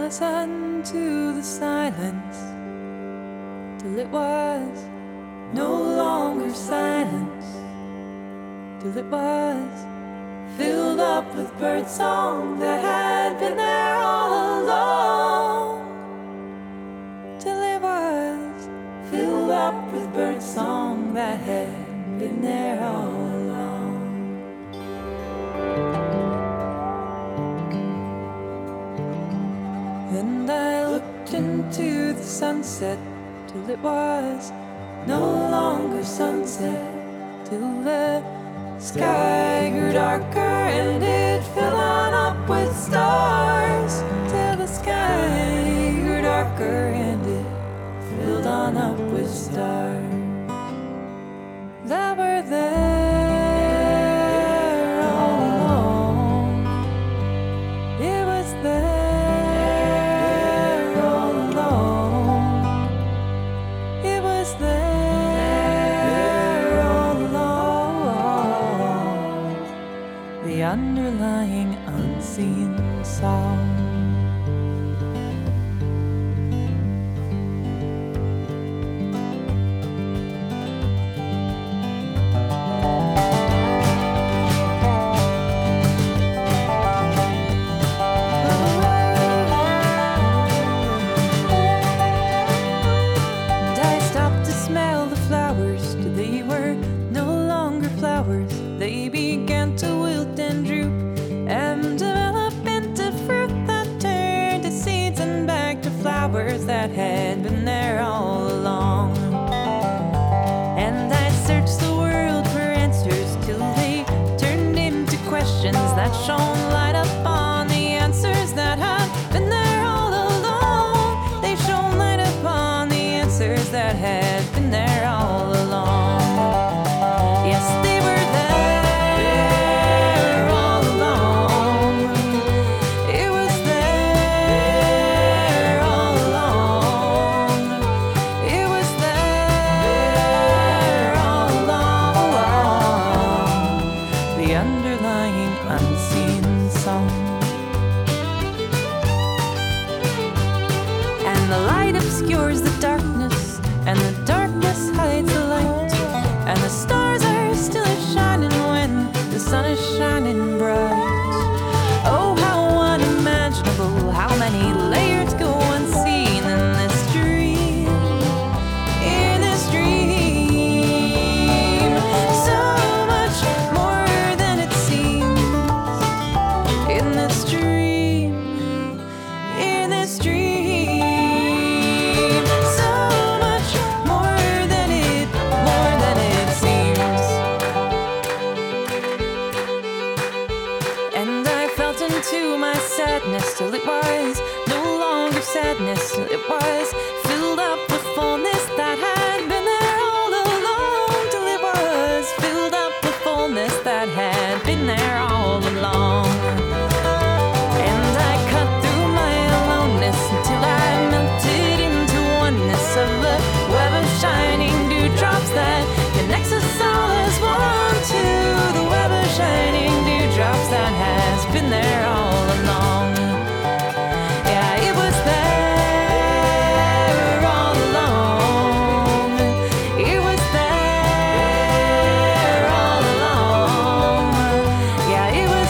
listen to the silence till it was no longer silence, till it was filled up with birdsong that had been there all along, till it was filled up with birdsong that had been there all along. And I looked into the sunset till it was no longer sunset, till the sky grew darker and it filled on up with stars, till the sky grew darker and it filled on up with stars that were there all along. It was there all along. It was there all along. The underlying unseen song. They began to wilt and droop and develop into fruit that turned to seeds and back to flowers that had been there all along. And I searched the world for answers till they turned into questions that shone light upon the answers that had been there all along. They shone light upon the answers that had been there all along. Yes, they were there. Obscures the darkness, and the darkness hides the light, and the stars are still shining when the sun is shining bright. Oh, how unimaginable, how many layers go unseen in this dream, in this dream. So much more than it seems in this dream, in this dream. To my sadness till it was no longer sadness, till it was filled up with fullness that had been there all along, till it was filled up with fullness that had been there all along. And I cut through my aloneness until I melted into oneness of the web of shining dewdrops that connects us all as one to the web of shining dewdrops that has been there all along. Yeah, it was there all along. It was there all along. Yeah, it was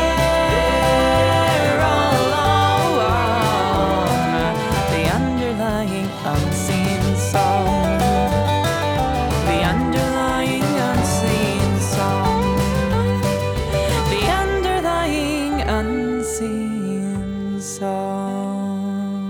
there all along. The underlying unseen song. The underlying unseen song. The underlying unseen song.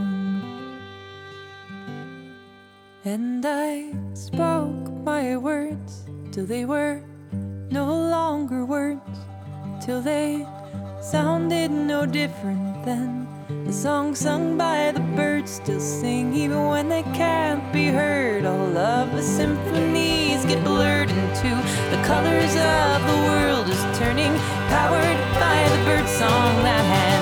And I spoke my words till they were no longer words, till they sounded no different than the song sung by the birds still sing even when they can't be heard. All of the symphonies get blurred into the colors of the world is turning, powered by the bird song that has